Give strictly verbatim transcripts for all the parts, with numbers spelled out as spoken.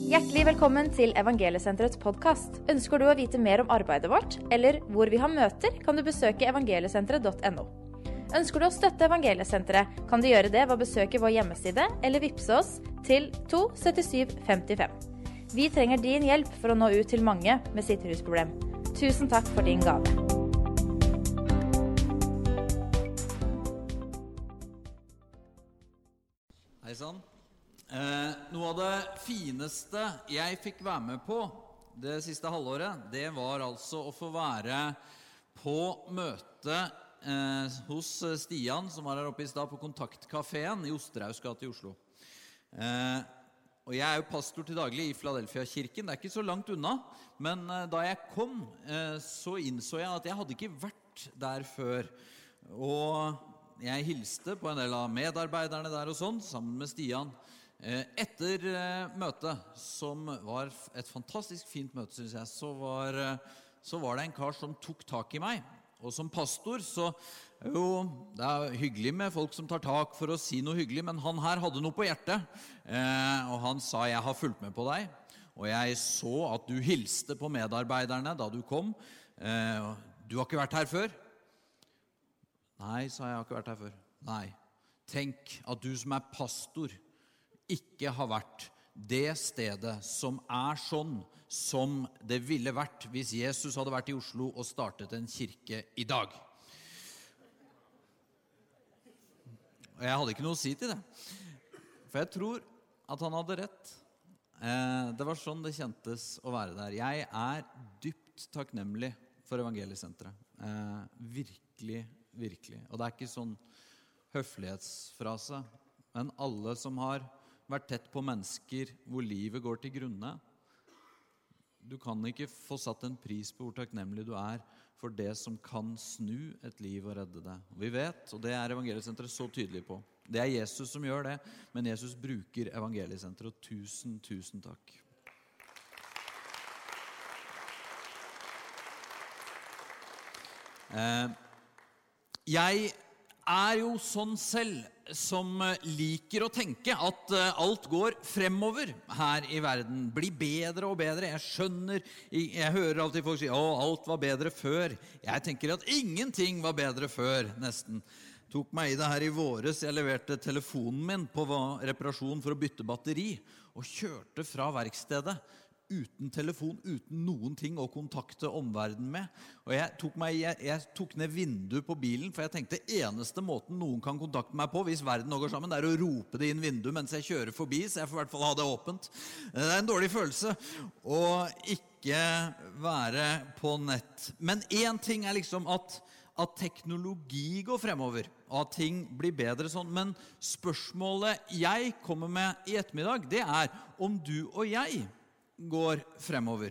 Hjertelig velkommen til Evangeliesenterets podcast. Ønsker du å vite mer om arbeidet vårt, eller hvor vi har møter, kan du besøke evangeliesenteret punktum no. Ønsker du å støtte Evangeliesenteret, kan du gjøre det ved å besøke vår hjemmeside, eller vippse oss til to syttisju femtifem. Vi trenger din hjelp for å nå ut til mange med sitt rusproblem. Tusen takk for din gave. Hei sann. Eh, noe av det fineste jeg fikk være med på det siste halvåret, det var altså å få være på møte eh, hos Stian, som var her oppe i stad på Kontaktkaféen i Osterhausgata i Oslo. Eh, og jeg er jo pastor til daglig i Philadelphia-kirken, det er ikke så langt unna, men eh, da jeg kom, eh, så innså jeg at jeg hadde ikke vært der før, og jeg hilste på en del av medarbeiderne der og sånn, sammen med Stian. Etter møtet, som var et fantastisk fint møte, synes jeg, så var, så var det en kar som tok tak i meg. Og som pastor, så jo, det er hyggelig med folk som tar tak for å si noe hyggelig, men han her hadde noe på hjertet. Eh, og han sa, jeg har fulgt med på deg, og jeg så at du hilste på medarbeiderne da du kom. Eh, du har ikke vært her før? Nei, sa jeg, jeg har ikke vært her før. Nei, tenk at du som er pastor ikke har vært det stedet som er sånn som det ville vært hvis Jesus hadde vært i Oslo og startet en kirke i dag. Og jeg hadde ikke noe å si til det. For jeg tror at han hadde rett. Eh, det var sånn det kjentes å være der. Jeg er dypt takknemlig for Evangeliesenteret. Eh, virkelig, virkelig. Og det er ikke sånn høflighetsfrase, men alle som har vært tett på mennesker hvor livet går til grunne. Du kan ikke få satt en pris på hvor takknemlig du er for det som kan snu et liv og redde det. Og vi vet, og det er Evangeliesenteret så tydelig på, det er Jesus som gjør det, men Jesus bruker Evangeliesenteret, og tusen, tusen takk. Eh, jeg er jo sånn selv som liker å tenke at alt går fremover her i verden, blir bedre og bedre. Jeg skjønner, jeg hører alltid folk si, å, alt var bedre før. Jeg tenker at ingenting var bedre før, nesten. Tok meg i det her i våres, jeg leverte telefonen min på reparasjon for å bytte batteri, og kjørte fra verkstedet uten telefon, uten noen ting å kontakte omverdenen med. Og jeg tok, meg, jeg, jeg tok ned vinduet på bilen, for jeg tenkte eneste måten noen kan kontakte meg på, hvis verden nå går sammen, det er å rope det inn vinduet mens jeg kjører forbi, så jeg får i hvert fall ha det åpent. Det er en dårlig følelse å ikke være på nett. Men en ting er liksom at, at teknologi går fremover, og at ting blir bedre sånn. Men spørsmålet jeg kommer med i ettermiddag, det er om du og jeg går fremover.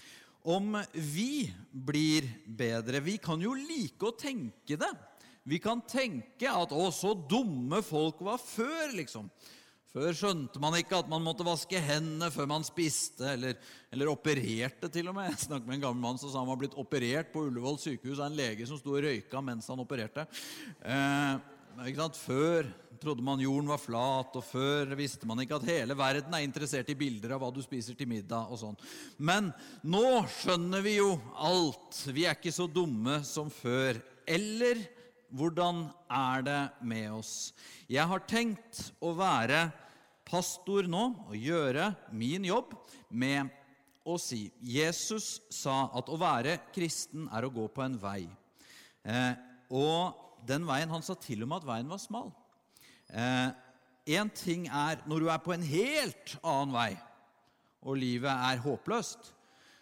Om vi blir bedre. Vi kan jo like å tenke det. Vi kan tenke at å, så dumme folk var før, liksom. Før skjønte man ikke at man måtte vaske hendene før man spiste, eller, eller opererte til og med. Jeg snakket med en gammel mann som sa han var blitt operert på Ullevål sykehus av en lege som stod og røyka mens han opererte. Eh, ikke sant? Før trodde man jorden var flat, og før visste man ikke at hele verden er interessert i bilder av hva du spiser til middag og sånn. Men nå skjønner vi jo alt. Vi er ikke så dumme som før. Eller hvordan er det med oss? Jeg har tenkt å være pastor nå og gjøre min jobb med å si Jesus sa at å være kristen er å gå på en vei. Eh, og den veien, han sa til og med at veien var smal. Eh, en ting er når du er på en helt annen vei, og livet er håpløst.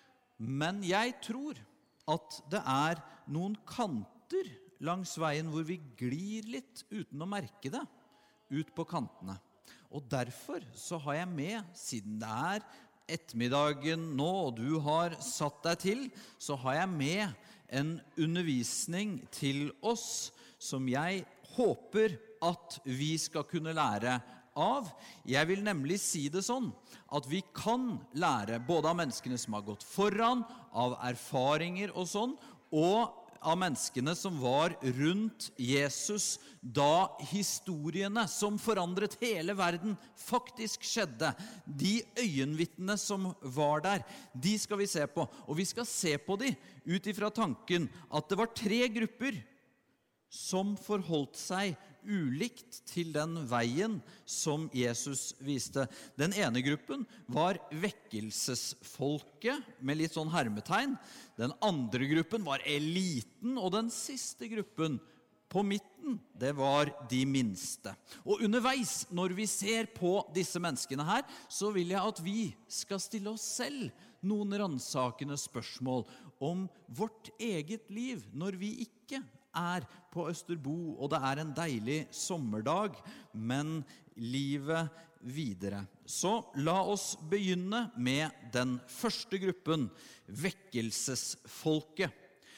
Men jeg tror at det er noen kanter langs veien hvor vi glir litt uten å merke det, ut på kantene. Og derfor så har jeg med, siden det er ettermiddagen nå, og du har satt deg til, så har jeg med en undervisning til oss som jeg håper at vi skal kunne lære av. Jeg vil nemlig si det sånn, at vi kan lære både av menneskene som har gått foran, av erfaringer og sånn, og av menneskene som var rundt Jesus da historiene som forandret hele verden faktisk skjedde. De øyenvittnene som var der, de skal vi se på. Og vi skal se på de ut ifra tanken at det var tre grupper som forholdt seg ulikt til den veien som Jesus viste. Den ene gruppen var vekkelsesfolket, med litt sånn hermetegn. Den andre gruppen var eliten, og den siste gruppen på midten, det var de minste. Og underveis, når vi ser på disse menneskene her, så vil jeg at vi skal stille oss selv noen ransakende spørsmål om vårt eget liv, når vi ikke er på Østerbo, og det er en deilig sommerdag, men livet videre. Så la oss begynne med den første gruppen, vekkelsesfolket.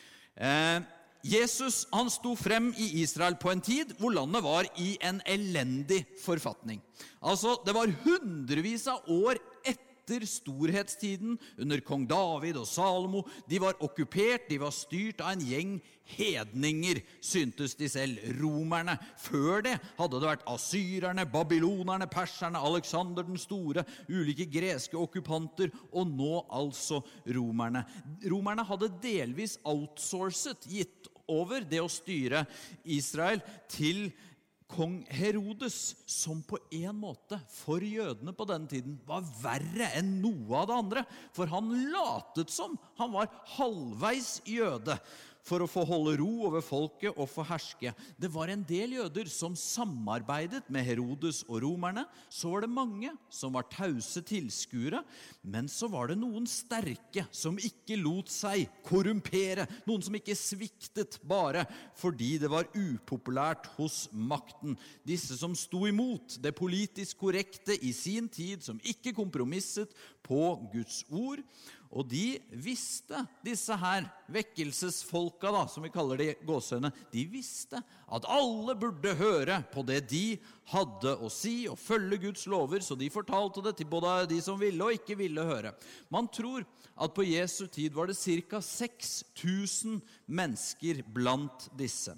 Eh, Jesus, han sto frem i Israel på en tid hvor landet var i en elendig forfatning. Altså, det var hundrevis av år etter storhetstiden under kong David og Salomo. De var okkupert, de var styrt av en gjeng hedninger, syntes de selv, romerne. Før det hadde det vært assyrerne, babylonerne, perserne, Alexander den store, ulike greske okkupanter, og nå altså romerne. Romerne hadde delvis outsourcet, gitt over det å styre Israel til kong Herodes, som på en måte for jødene på den tiden var verre enn noe av det andre, for han latet som han var halvveis jøde for å få holde ro over folket og få herske. Det var en del jøder som samarbeidet med Herodes og romerne, så var det mange som var tause tilskuere, men så var det noen sterke som ikke lot seg korrumpere, noen som ikke sviktet bare fordi det var upopulært hos makten. Disse som sto imot det politisk korrekte i sin tid, som ikke kompromisset på Guds ord, og de visste, disse her vekkelsesfolka da, som vi kaller de gåsøyne, de visste at alle burde høre på det de hadde å si og følge Guds lover, så de fortalte det til både de som ville og ikke ville høre. Man tror at på Jesu tid var det cirka seks tusen mennesker blant disse.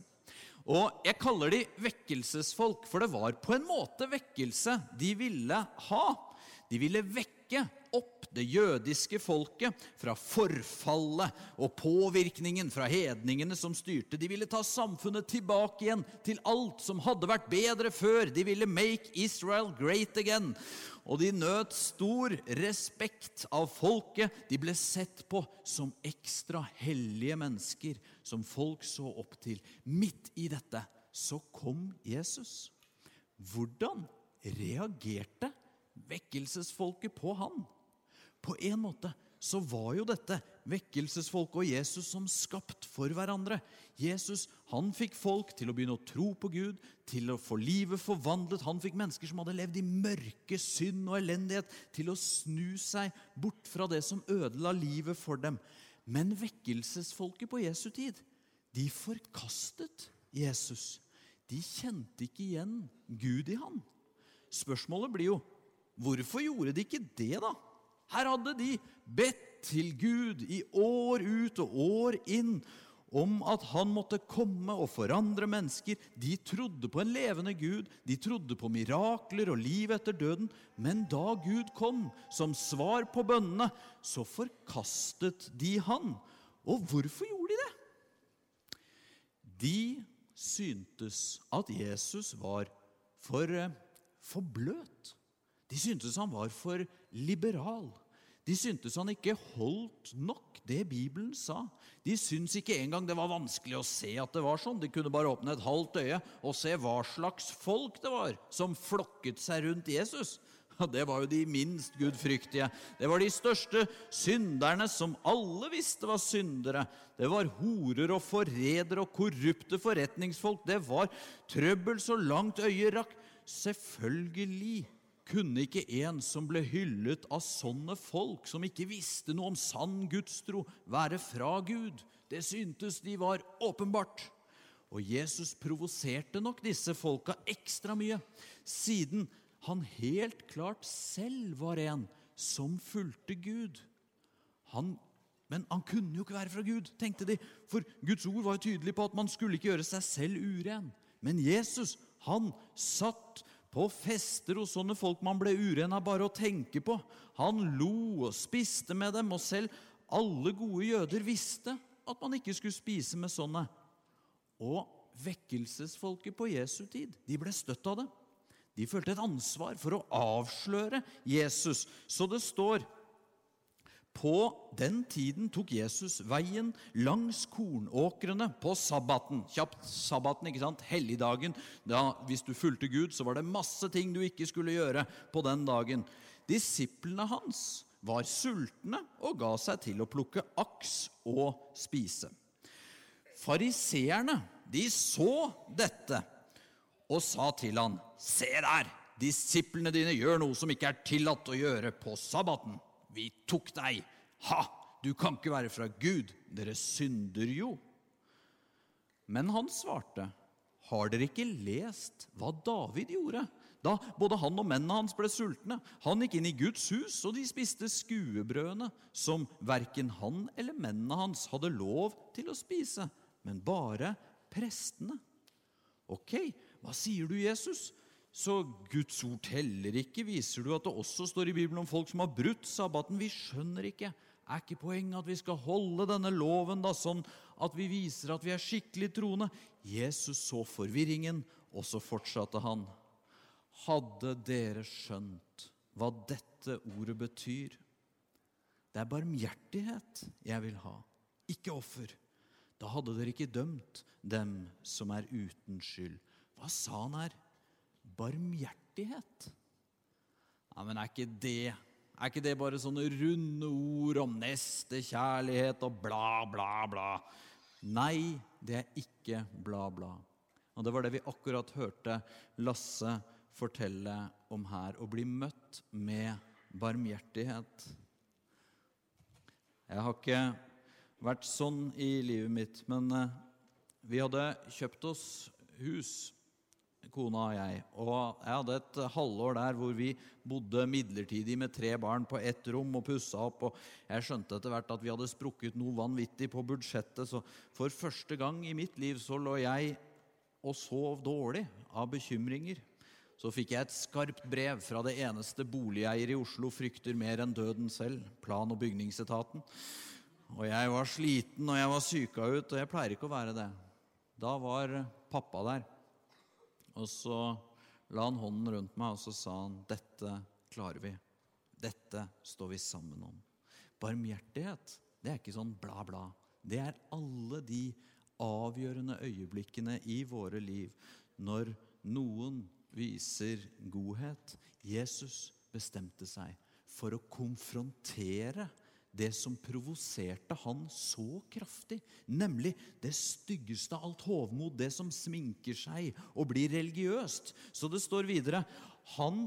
Og jeg kaller de vekkelsesfolk, for det var på en måte vekkelse de ville ha. De ville vekke opp det jødiske folket fra forfallet og påvirkningen fra hedningene som styrte. De ville ta samfunnet tilbake igjen til alt som hadde vært bedre før. De ville make Israel great again. Og de nøt stor respekt av folket. De ble sett på som ekstra hellige mennesker som folk så opp til. Midt i dette så kom Jesus. Hvordan reagerte vekkelsesfolket på han? På en måte så var jo dette vekkelsesfolk og Jesus som skapt for hverandre. Jesus, han fikk folk til å begynne å tro på Gud, til å få livet forvandlet. Han fikk mennesker som hadde levd i mørke, synd og elendighet, til å snu seg bort fra det som ødela livet for dem. Men vekkelsesfolket på Jesu tid, de forkastet Jesus. De kjente ikke igjen Gud i han. Spørsmålet blir jo, hvorfor gjorde de ikke det da? Her hadde de bedt til Gud i år ut og år inn om at han måtte komme og forandre mennesker. De trodde på en levende Gud, de trodde på mirakler og liv etter døden, men da Gud kom som svar på bønnene, så forkastet de han. Og hvorfor gjorde de det? De syntes at Jesus var for, for bløt. De syntes han var for liberal. De syntes han ikke holdt nok det Bibelen sa. De syntes ikke engang det var vanskelig å se at det var sånn. De kunne bare åpne et halvt øye og se hva slags folk det var som flokket seg rundt Jesus. Det var jo de minst gudfryktige. Det var de største synderne som alle visste var syndere. Det var horer og forrædere og korrupte forretningsfolk. Det var trøbbel så langt øyet rakk. Selvfølgelig kunne ikke en som ble hyllet av sånne folk, som ikke visste noe om sann gudstro, være fra Gud. Det syntes de var åpenbart. Og Jesus provoserte nok disse folka ekstra mye, siden han helt klart selv var en som fulgte Gud. Han Men han kunne jo ikke være fra Gud, tenkte de. For Guds ord var jo tydelig på at man skulle ikke gjøre seg selv uren. Men Jesus, han satt på fester hos sånne folk man ble uren av bare å tenke på. Han lo og spiste med dem, og selv alle gode jøder visste at man ikke skulle spise med sånne. Og vekkelsesfolket på Jesu tid, de ble støtt av det. De følte et ansvar for å avsløre Jesus. Så det står, på den tiden tok Jesus veien langs kornåkrene på sabbaten. Kjapt sabbaten, ikke sant? Helligdagen. Da, hvis du fulgte Gud, så var det masse ting du ikke skulle gjøre på den dagen. Disiplene hans var sultne og ga seg til å plukke aks og spise. Fariseerne, de så dette og sa til han, se der, disiplene dine gjør noe som ikke er tillatt å gjøre på sabbaten. Vi tok deg. Ha, du kan ikke være fra Gud. Dere synder jo. Men han svarte, har dere ikke lest hva David gjorde? Da både han og mennene hans ble sultne. Han gikk inn i Guds hus, og de spiste skuebrødene, som hverken han eller mennene hans hadde lov til å spise, men bare prestene. Ok, hva sier du, Jesus? Så Guds ord teller ikke, viser du at det også står i Bibelen om folk som har brutt sabbaten. Vi skjønner ikke. Er ikke poenget at vi skal holde denne loven da, sånn at vi viser at vi er skikkelig troende? Jesus så forvirringen, og så fortsatte han. Hadde dere skjønt hva dette ordet betyr? Det er barmhjertighet jeg vil ha, ikke offer. Da hadde dere ikke dømt dem som er uten skyld. Hva sa han her? Barmhjertighet. Ja, men er ikke det, er ikke det bare sånne runde ord om nestekjærlighet og bla, bla, bla? Nei, det er ikke bla, bla. Og det var det vi akkurat hørte Lasse fortelle om her, å bli møtt med barmhjertighet. Jeg har ikke vært sånn i livet mitt, men vi hadde kjøpt oss hus, kona og jeg, og jeg hadde et halvår der hvor vi bodde midlertidig med tre barn på ett rom og pusset opp, og jeg skjønte etter hvert at vi hadde sprukket noe vanvittig på budsjettet, så for første gang i mitt liv så lå jeg og sov dårlig av bekymringer. Så fikk jeg et skarpt brev fra det eneste boligeier i Oslo frykter mer enn døden selv, plan- og bygningsetaten. Og jeg var sliten, og jeg var syka ut, og jeg pleier ikke å være det. Da var pappa der. Og så la han hånden rundt meg, og så sa han, dette klarer vi. Dette står vi sammen om. Barmhjertighet, det er ikke sånn bla bla. Det er alle de avgjørende øyeblikkene i våre liv, når noen viser godhet. Jesus bestemte seg for å konfrontere det som provoserte han så kraftig, nemlig det styggeste av alt hovmod, det som sminker seg og blir religiøst. Så det står videre, han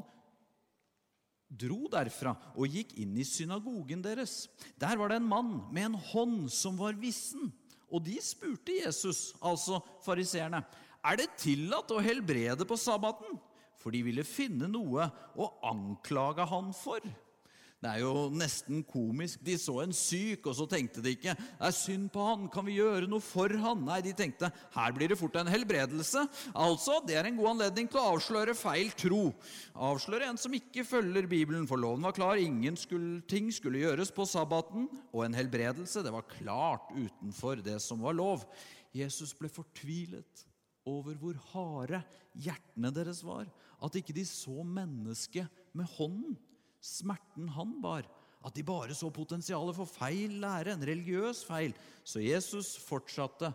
dro derfra og gikk inn i synagogen deres. Der var det en mann med en hånd som var vissen, og de spurte Jesus, altså fariseerne, er det tillatt å helbrede på sabbaten? For de ville finne noe å anklage han for. Det er jo nesten komisk. De så en syk, og så tenkte de ikke, det er synd på han, kan vi gjøre noe for han? Nei, de tenkte, her blir det fort en helbredelse. Altså, det er en god anledning til å avsløre feil tro. Avsløre en som ikke følger Bibelen, for loven var klar, ingen skulle, ting skulle gjøres på sabbaten, og en helbredelse, det var klart utenfor det som var lov. Jesus ble fortvilet over hvor harde hjertene deres var, at ikke de så mennesket med hånden, smerten han bar, at de bare så potensialet for feil lære, en religiøs feil. Så Jesus fortsatte.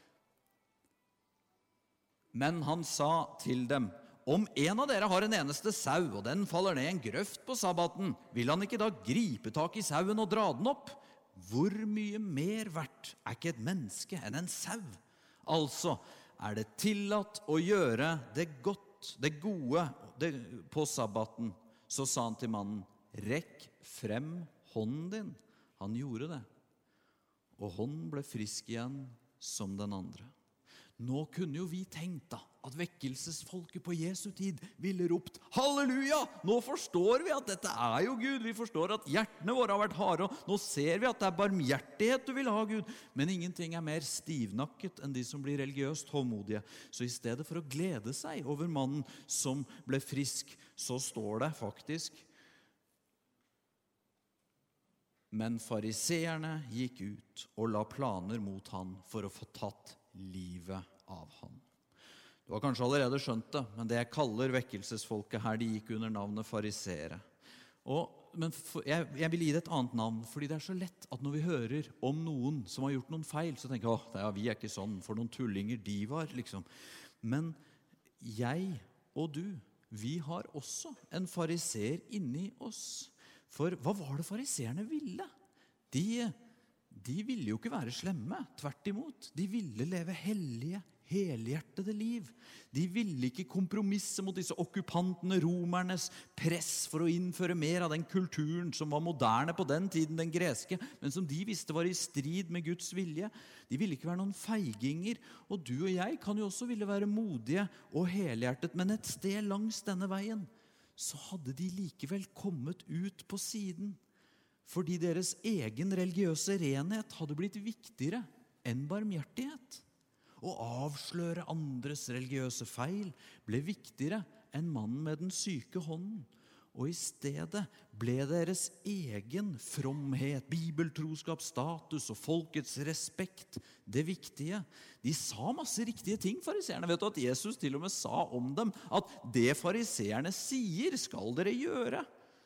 Men han sa til dem, om en av dere har en eneste sau, og den faller ned i en grøft på sabbaten, vil han ikke da gripe tak i sauen og dra den opp? Hvor mye mer verdt er ikke et menneske enn en sau? Altså, er det tillatt å gjøre det godt, det gode det, på sabbaten? Så sa han til mannen, rekk frem hånden din. Han gjorde det, og hånden ble frisk igjen som den andre. Nå kunne jo vi tenkt da, at vekkelsesfolket på Jesu tid ville ropt halleluja, nå forstår vi at dette er jo Gud, vi forstår at hjertene våre har vært harde, og nå ser vi at det er barmhjertighet du vil ha, Gud. Men ingenting er mer stivnakket enn de som blir religiøst tålmodige. Så i stedet for å glede seg over mannen som ble frisk, så står det faktisk: men fariseerne gikk ut og la planer mot han for å få tatt livet av han. Du har kanskje allerede skjønt det, men det jeg kaller vekkelsesfolket her, de gikk under navnet fariseere. Og, men for, jeg, jeg vil gi det et annet navn, fordi det er så lett at når vi hører om noen som har gjort noen feil, så tenker jeg, åh, ja, vi er ikke sånn, for noen tullinger de var, liksom. Men jeg og du, vi har også en fariseer inni oss. For hva var det fariseerne ville? De, de ville jo ikke være slemme, tvert imot. De ville leve hellige, helhjertede liv. De ville ikke kompromisse mot disse okkupantene, romernes press for å innføre mer av den kulturen som var moderne på den tiden, den greske, men som de visste var i strid med Guds vilje. De ville ikke være noen feiginger, og du og jeg kan jo også ville være modige og helhjertet, men et sted langs denne veien, så hadde de likevel kommet ut på siden, fordi deres egen religiøse renhet hadde blitt viktigere enn barmhjertighet. Å avsløre andres religiøse feil ble viktigere enn mannen med den syke hånden. Og i stedet ble deres egen fromhet, bibeltroskap, status og folkets respekt det viktige. De sa masse riktige ting, fariseerne. Vet du at Jesus til og med sa om dem at det fariseerne sier skal dere gjøre.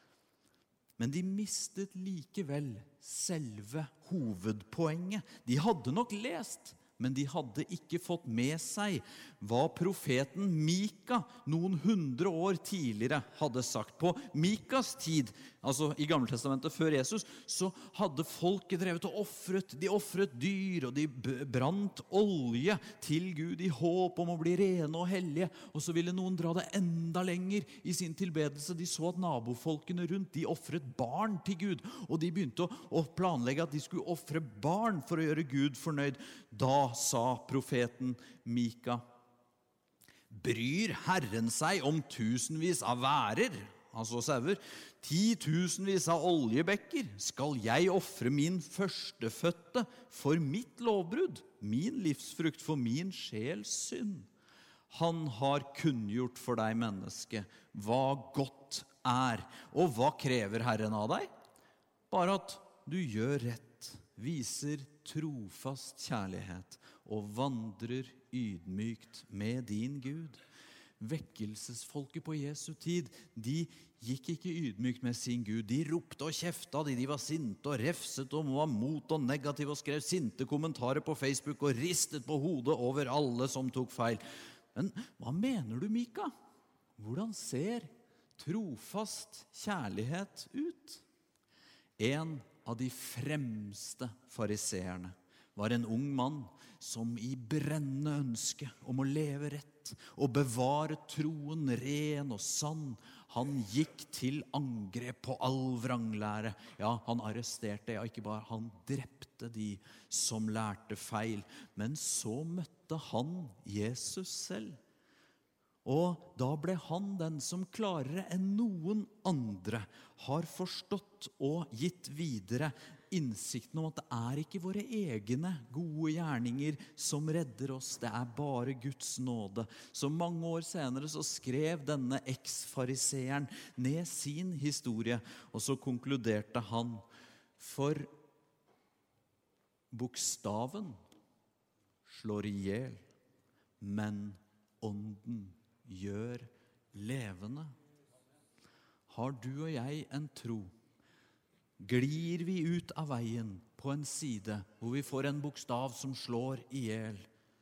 Men de mistet likevel selve hovedpoenget. De hadde nok lest, men de hadde ikke fått med seg hva profeten Mika noen hundre år tidligere hadde sagt. På Mikas tid, altså i Gammeltestamentet før Jesus, så hadde folket drevet og offret. De offret dyr, og de brant olje til Gud i håp om å bli rene og hellige. Og så ville noen dra det enda lenger i sin tilbedelse. De så at nabofolkene rundt, de offret barn til Gud, og de begynte å planlegge at de skulle offre barn for å gjøre Gud fornøyd. Da sa profeten Mika: bryr Herren seg om tusenvis av værer, altså sauer, titusenvis av oljebekker? Skal jeg offre min førstefødte for mitt lovbrudd, min livsfrukt for min sjels synd? Han har kunngjort for deg, menneske, hva godt er. Og hva krever Herren av deg? Bare at du gjør rett, viser trofast kjærlighet og vandrer ydmykt med din Gud. Vekkelsesfolket på Jesu tid, de gikk ikke ydmykt med sin Gud. De ropte og kjefta, de, de var sinte og refset og var mot og negativ og skrev sinte kommentarer på Facebook og ristet på hodet over alle som tok feil. Men hva mener du, Mika? Hvordan ser trofast kjærlighet ut? En av de fremste fariseerne var en ung mann som i brennende ønske om å leve rett og bevare troen ren og sann, han gikk til angrep på all vranglære. Ja, han arresterte, ja, ikke bare han drepte de som lærte feil, men så møtte han Jesus selv. Og da ble han den som klarere enn noen andre har forstått og gitt videre innsikten om at det er ikke våre egne gode gjerninger som redder oss, det er bare Guds nåde. Så mange år senere så skrev denne eks-fariseeren ned sin historie, og så konkluderte han: for bokstaven slår ihjel, men ånden gjør levende. Har du og jeg en tro? Glir vi ut av veien på en side hvor vi får en bokstav som slår ihjel?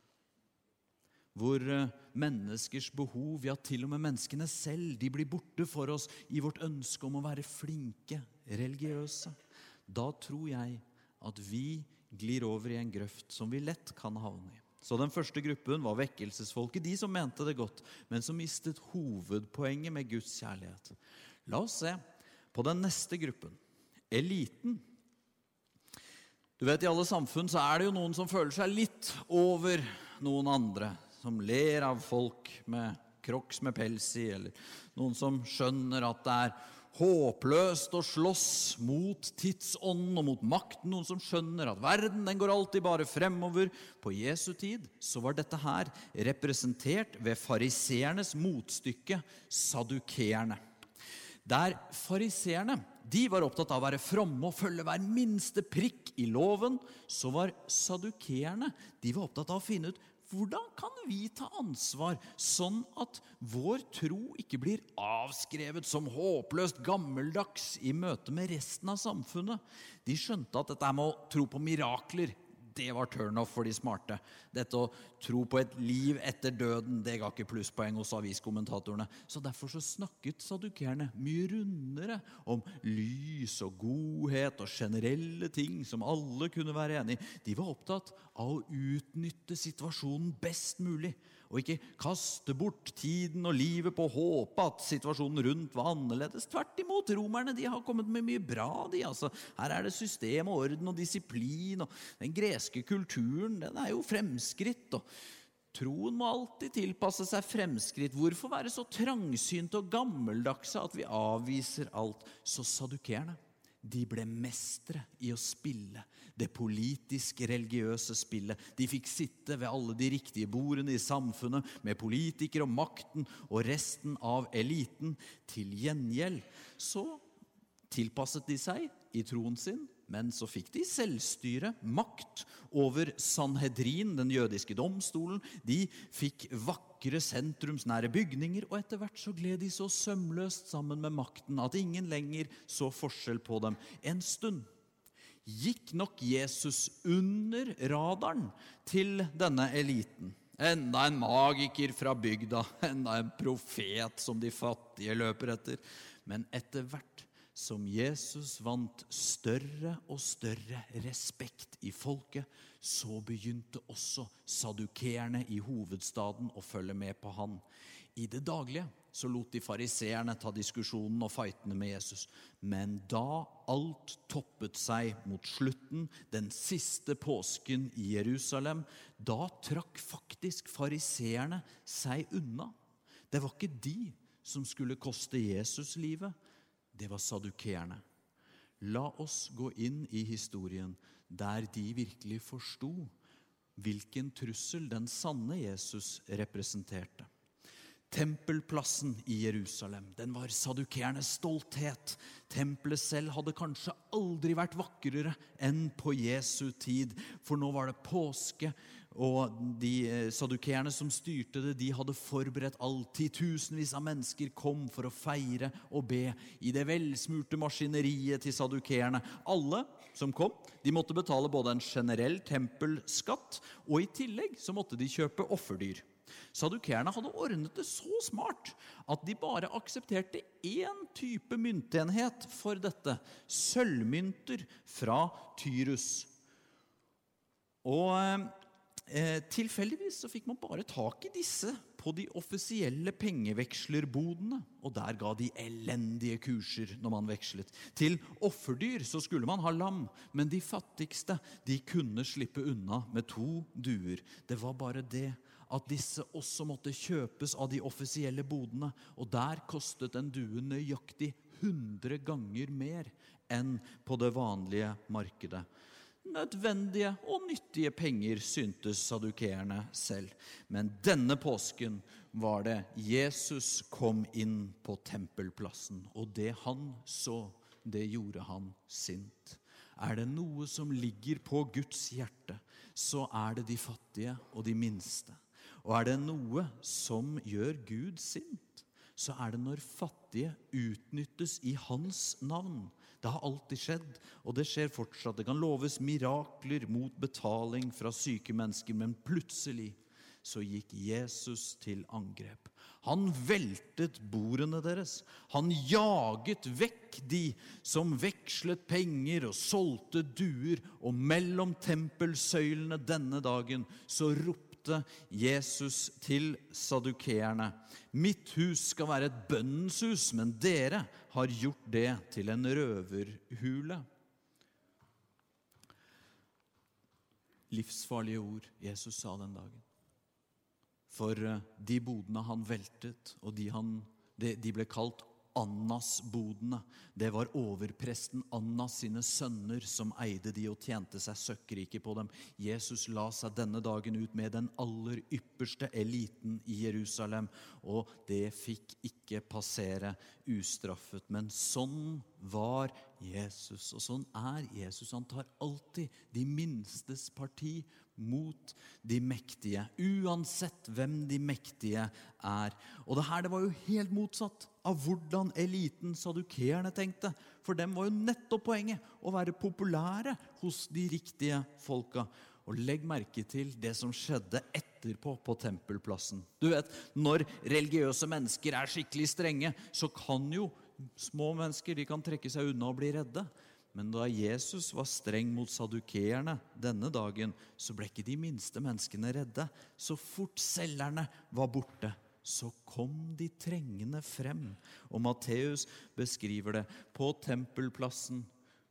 Hvor menneskers behov, ja til og med menneskene selv, de blir borte for oss i vårt ønske om å være flinke, religiøse. Da tror jeg at vi glir over i en grøft som vi lett kan havne i. Så den første gruppen var vekkelsesfolket, de som mente det godt, men som mistet hovedpoenget med Guds kjærlighet. La oss se på den neste gruppen, eliten. Du vet, i alle samfunn så er det jo noen som føler seg litt over noen andre. som ler av folk med kroks med pels i, eller noen som skjønner at det er håpløst å slåss mot tidsånden og mot makten, noen som skjønner at verden den går alltid bare fremover. På Jesu tid så var dette her representert ved fariseernes motstykke, sadukeerne. Der fariseerne, de var opptatt av å være fromme og følge hver minste prikk i loven, så var sadukeerne, de var opptatt av å finne ut hvordan kan vi ta ansvar sånn at vår tro ikke blir avskrevet som håpløst gammeldags i møte med resten av samfunnet? De skjønte at dette med å tro på mirakler, det var turn-off for de smarte. Dette å tro på et liv etter døden, det ga ikke plusspoeng hos aviskommentatorene. Så derfor så snakket sadukeerne mye rundere om lys og godhet og generelle ting som alle kunne være enige i. De var opptatt av å utnytte situasjonen best mulig, og ikke kaste bort tiden og livet på å håpe at situasjonen rundt var annerledes. Tvert imot, romerne, de har kommet med mye bra, de. Altså, her er det system og orden og disiplin, og den greske kulturen, den er jo fremskritt, og troen må alltid tilpasse seg fremskritt. Hvorfor være så trangsynt og gammeldagse at vi avviser alt? Så sadukeerne, de ble mestre i å spille det politisk-religiøse spillet. De fikk sitte ved alle de riktige bordene i samfunnet med politikere og makten og resten av eliten. Til gjengjeld så tilpasset de seg i troen sin, men så fikk de selvstyre, makt over Sanhedrin, den jødiske domstolen. De fikk vakre sentrumsnære bygninger, og etter hvert så gled de så sømløst sammen med makten at ingen lenger så forskjell på dem. En stund gikk nok Jesus under radaren til denne eliten. Enda en magiker fra bygda, enda en profet som de fattige løper etter. Men etter hvert som Jesus vant større og større respekt i folket, så begynte også sadukeerne i hovedstaden å følge med på han. I det daglige så lot de fariseerne ta diskusjonen og fightene med Jesus. Men da alt toppet seg mot slutten, den siste påsken i Jerusalem, da trakk faktisk fariseerne seg unna. Det var ikke de som skulle koste Jesus livet, det var sadukeerne. La oss gå inn i historien der de virkelig forstod hvilken trussel den sanne Jesus representerte. Tempelplassen i Jerusalem, den var sadukeernes stolthet. Tempelet selv hadde kanskje aldri vært vakrere enn på Jesu tid, for nå var det påske, og de sadukeerne som styrte det, de hadde forberedt alltid. Tusenvis av mennesker kom for å feire og be i det velsmurte maskineriet til sadukeerne. Alle som kom, de måtte betale både en generell tempelskatt, og i tillegg så måtte de kjøpe offerdyr. Sadukeerne hadde ordnet det så smart at de bare aksepterte én type myntenhet for dette, sølvmynter fra Tyrus. Og eh, tilfeldigvis så fikk man bare tak i disse på de offisielle pengevekslerbodene, og der ga de elendige kurser når man vekslet. Til offerdyr så skulle man ha lam, men de fattigste, de kunne slippe unna med to duer. Det var bare det at disse også måtte kjøpes av de offisielle bodene, og der kostet en due nøyaktig hundre ganger mer enn på det vanlige markedet. Nødvendige og nyttige penger syntes sadukeerne selv. Men denne påsken var det Jesus kom inn på tempelplassen, og det han så, det gjorde han sint. Er det noe som ligger på Guds hjerte, så er det de fattige og de minste. Og er det noe som gjør Gud sint, så er det når fattige utnyttes i hans navn. Det har alltid skjedd, og det skjer fortsatt. Det kan loves mirakler mot betaling fra syke mennesker, men plutselig så gikk Jesus til angrep. Han veltet bordene deres. Han jaget vekk de som vekslet penger og solgte duer, og mellom tempelsøylene denne dagen så ropte Jesus til sadukeerne: mitt hus skal være et bønnens hus, men dere har gjort det til en røverhule. Livsfarlige ord Jesus sa den dagen. For de bodene han veltet, og de, han, de, de ble kalt Annas-bodene. Det var overpresten Annas sine sønner som eide de og tjente seg søkkrike på dem. Jesus la seg denne dagen ut med den aller ypperste eliten i Jerusalem, og det fikk ikke passere ustraffet. Men sånn var Jesus, og sånn er Jesus. Han tar alltid de minstes parti mot de mektige, uansett hvem de mektige er. Og det her det var jo helt motsatt av hvordan eliten sadukerne tenkte. For dem var jo nettopp poenget å være populære hos de riktige folka. Og legg merke til det som skjedde etterpå på tempelplassen. Du vet, når religiøse mennesker er skikkelig strenge, så kan jo små mennesker, de kan trekke seg unna og bli redde. Men da Jesus var streng mot sadukeerne denne dagen, så ble ikke de minste menneskene redde. Så fort selgerne var borte, så kom de trengende frem. Og Matteus beskriver det. På tempelplassen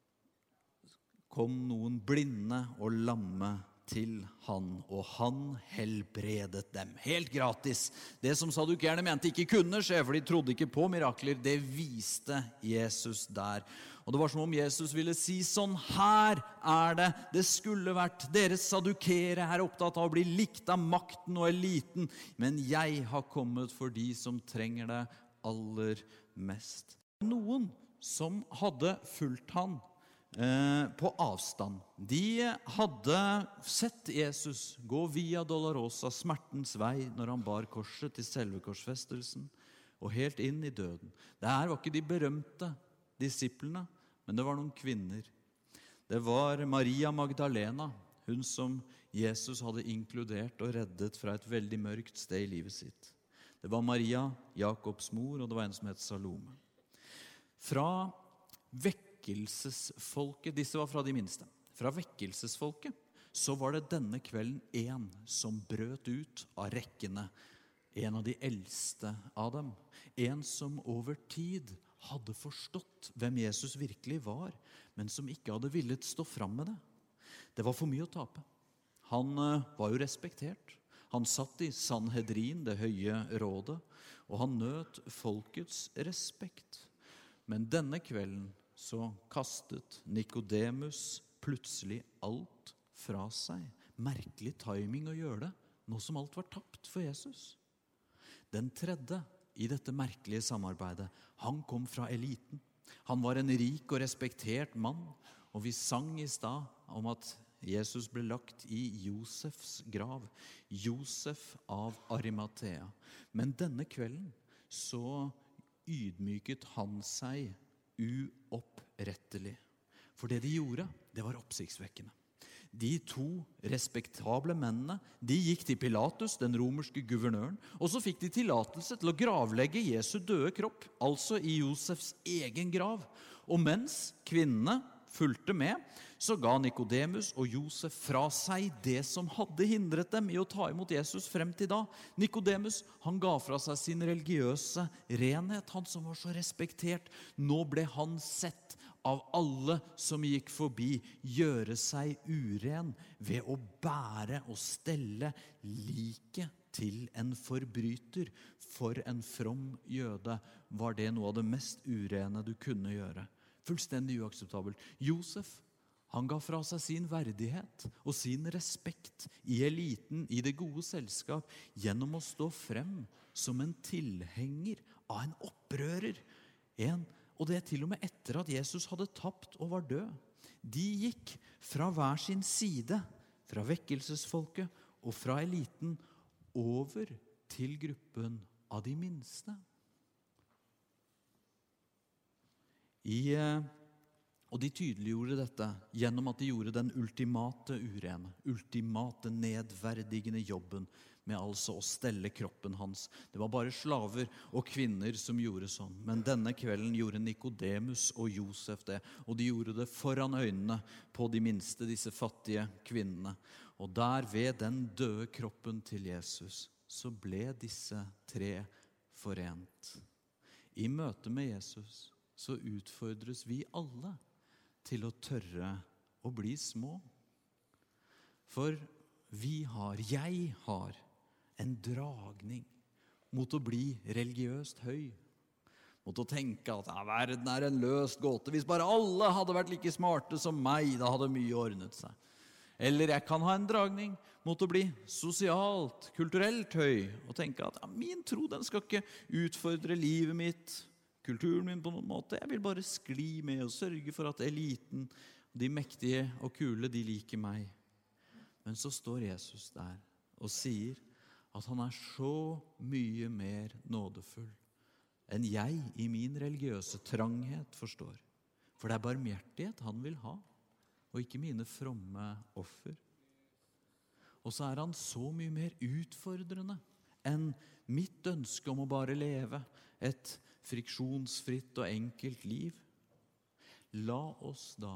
kom noen blinde og lamme til han, og han helbredet dem. Helt gratis. Det som sadukerne mente ikke kunne skje, for de trodde ikke på mirakler, det viste Jesus der. Og det var som om Jesus ville si, sånn her er det, det skulle vært. Deres sadukere er opptatt av å bli likt av makten og eliten, men jeg har kommet for de som trenger det aller mest. Noen som hadde fulgt han eh, på avstand, de hadde sett Jesus gå via Dolorosa, smertens vei, når han bar korset til selve korsfestelsen, og helt inn i døden. Det her var ikke de berømte disiplene, men det var noen kvinner. Det var Maria Magdalena, hun som Jesus hadde inkludert og reddet fra et veldig mørkt sted i livet sitt. Det var Maria, Jakobs mor, og det var en som het Salome. Fra vekkelsesfolket, disse var fra de minste, fra vekkelsesfolket, så var det denne kvelden en som brøt ut av rekkene, en av de eldste av dem, en som over tid hadde forstått hvem Jesus virkelig var, men som ikke hadde villet stå fram med det. Det var for mye å tape. Han var jo respektert. Han satt i Sanhedrin, det høye rådet, og han nøt folkets respekt. Men denne kvelden så kastet Nikodemus plutselig alt fra seg. Merkelig timing å gjøre det, nå som alt var tapt for Jesus. Den tredje i dette merkelige samarbeidet, han kom fra eliten. Han var en rik og respektert mann, og vi sang i stad om at Jesus ble lagt i Josefs grav. Josef av Arimathea. Men denne kvelden så ydmyket han seg uopprettelig. For det de gjorde, det var oppsiktsvekkende. De to respektable mennene, de gikk til Pilatus, den romerske guvernøren, og så fikk de tillatelse til å gravlegge Jesu døde kropp, altså i Josefs egen grav. Og mens kvinnene fulgte med, så ga Nikodemus og Josef fra seg det som hadde hindret dem i å ta imot Jesus frem til da. Nikodemus, han ga fra seg sin religiøse renhet, han som var så respektert. Nå ble han sett av alle som gikk forbi, gjøre seg uren ved å bære og stelle like til en forbryter. For en from jøde var det noe av det mest urene du kunne gjøre. Fullstendig uakseptabelt. Josef, han ga fra seg sin verdighet og sin respekt i eliten, i det gode selskap, gjennom å stå frem som en tilhenger av en opprører. En, og det til og med etter at Jesus hadde tapt og var død. De gikk fra hver sin side, fra vekkelsesfolket og fra eliten, over til gruppen av de minste. I, og de tydeliggjorde dette gjennom at de gjorde den ultimate urene, ultimate nedverdigende jobben med altså å stelle kroppen hans. Det var bare slaver og kvinner som gjorde sånn. Men denne kvelden gjorde Nikodemus og Josef det, og de gjorde det foran øynene på de minste, disse fattige kvinnene. Og der ved den døde kroppen til Jesus, så ble disse tre forent. I møte med Jesus så utfordres vi alle til å tørre å bli små. For vi har, jeg har, en dragning mot å bli religiøst høy. Mot å tenke at ja, verden er en løst gåte. Hvis bare alle hadde vært like smarte som meg, da hadde mye ordnet seg. Eller jeg kan ha en dragning mot å bli sosialt, kulturelt høy, og tenke at ja, min tro den skal ikke utfordre livet mitt, kulturen min på noen måte. Jeg vil bare skli med og sørge for at eliten, de mektige og kule, de liker meg. Men så står Jesus der og sier at han er så mye mer nådefull enn jeg i min religiøse tranghet forstår. For det er barmhjertighet han vil ha, og ikke mine fromme offer. Og så er han så mye mer utfordrende enn mitt ønske om å bare leve et friksjonsfritt og enkelt liv. La oss da,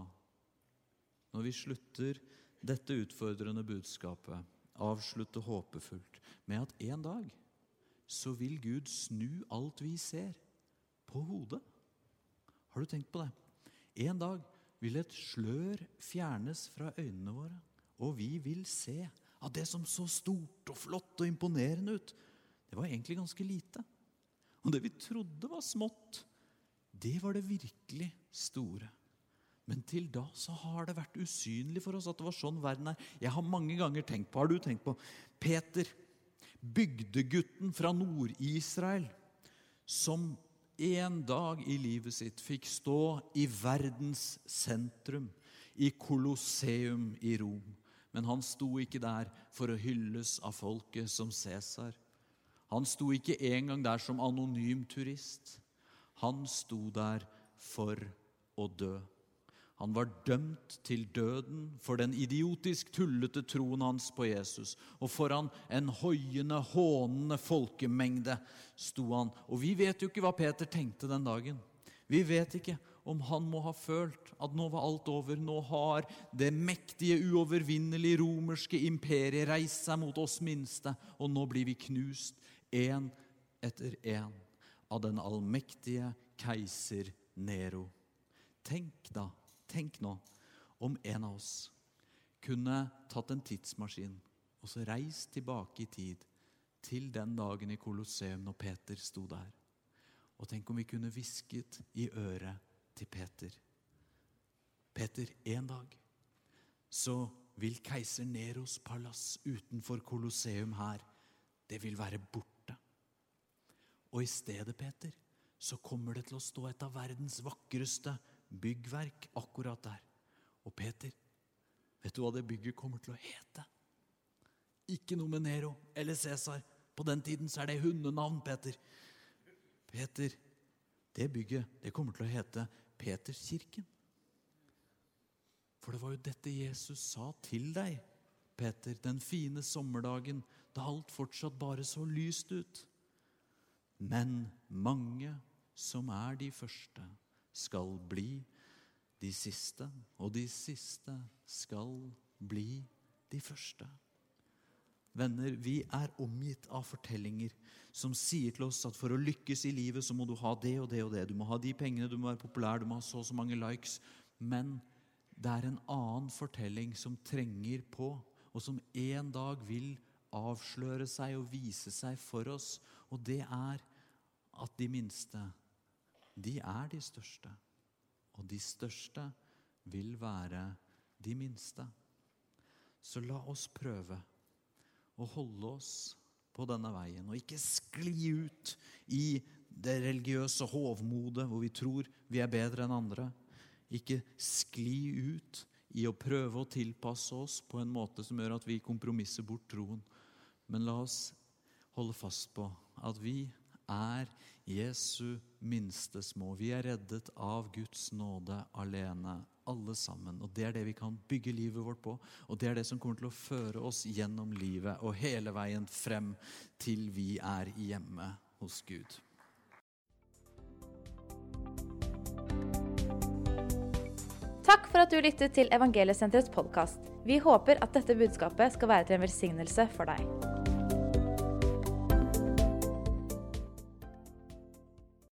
når vi slutter dette utfordrende budskapet, avslutte håpefullt med at en dag så vil Gud snu alt vi ser på hodet. Har du tenkt på det? En dag vil et slør fjernes fra øynene våre, og vi vil se at det som så stort og flott og imponerende ut, det var egentlig ganske lite. Og det vi trodde var smått, det var det virkelig store. Men til da så har det vært usynlig for oss at det var sånn verden er. Jeg har mange ganger tenkt på, har du tenkt på, Peter, bygdegutten fra Nord-Israel, som en dag i livet sitt fikk stå i verdens sentrum, i Colosseum i Rom. Men han sto ikke der for å hylles av folket som Cæsar. Han sto ikke engang der som anonym turist. Han sto der for å dø. Han var dømt til døden for den idiotisk tullete troen hans på Jesus. Og foran en høyende, hånende folkemengde sto han. Og vi vet jo ikke hva Peter tenkte den dagen. Vi vet ikke om han må ha følt at nå var alt over. Nå har det mektige, uovervinnelige romerske imperiet reist seg mot oss minste. Og nå blir vi knust en etter en av den allmektige keiser Nero. Tenk da. Tenk nå om en av oss kunne tatt en tidsmaskin og så reist tilbake i tid til den dagen i Colosseum når Peter sto der. Og tenk om vi kunne visket i øret til Peter. Peter, en dag så vil keiser Neros palass utenfor Colosseum her, det vil være borte. Og i stedet, Peter, så kommer det til å stå et av verdens vakreste byggverk akkurat der. Og Peter, vet du hva det bygget kommer til å hete? Ikke noe med Nero eller Cæsar. På den tiden så er det hundenavn, Peter. Peter, det bygget, det kommer til å hete Peterskirken. For det var jo dette Jesus sa til deg, Peter, den fine sommerdagen, da alt fortsatt bare så lyst ut. Men mange som er de første, skal bli de siste, og de siste skal bli de første. Venner, vi er omgitt av fortellinger som sier til oss at for å lykkes i livet så må du ha det og det og det. Du må ha de pengene, du må være populær, du må ha så og så mange likes. Men det er en annen fortelling som trenger på, og som en dag vil avsløre seg og vise seg for oss. Og det er at de minste, de er de største, og de største vil være de minste. Så la oss prøve å holde oss på denne veien, og ikke skli ut i det religiøse hovmodet, hvor vi tror vi er bedre enn andre. Ikke skli ut i å prøve å tilpasse oss på en måte som gjør at vi kompromisser bort troen. Men la oss holde fast på at vi er Jesu minste små. Vi er reddet av Guds nåde alene, alle sammen. Og det er det vi kan bygge livet vårt på. Og det er det som kommer til å føre oss gjennom livet og hele veien frem til vi er hjemme hos Gud. Takk for at du lyttet til Evangeliesenterets podcast. Vi håper at dette budskapet skal være til en velsignelse for deg.